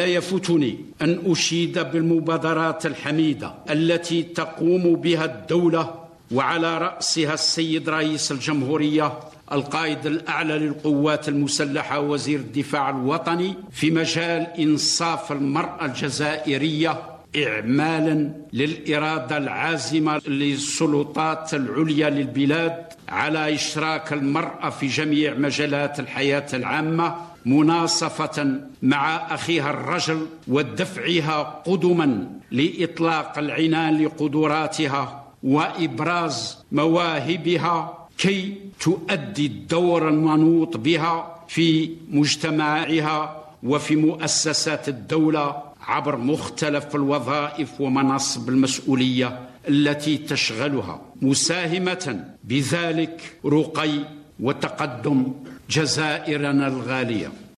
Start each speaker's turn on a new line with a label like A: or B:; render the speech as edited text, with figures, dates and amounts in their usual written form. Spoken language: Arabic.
A: لا يفوتني أن أشيد بالمبادرات الحميدة التي تقوم بها الدولة وعلى رأسها السيد رئيس الجمهورية القائد الأعلى للقوات المسلحة وزير الدفاع الوطني في مجال إنصاف المرأة الجزائرية، إعمالا للإرادة العازمة للسلطات العليا للبلاد على إشراك المرأة في جميع مجالات الحياة العامة، مناصفة مع أخيها الرجل ودفعها قدما لإطلاق العنان لقدراتها وإبراز مواهبها كي تؤدي الدور المنوط بها في مجتمعها وفي مؤسسات الدولة عبر مختلف الوظائف ومناصب المسؤولية التي تشغلها، مساهمة بذلك رقي وتقدم جزائرنا الغالية.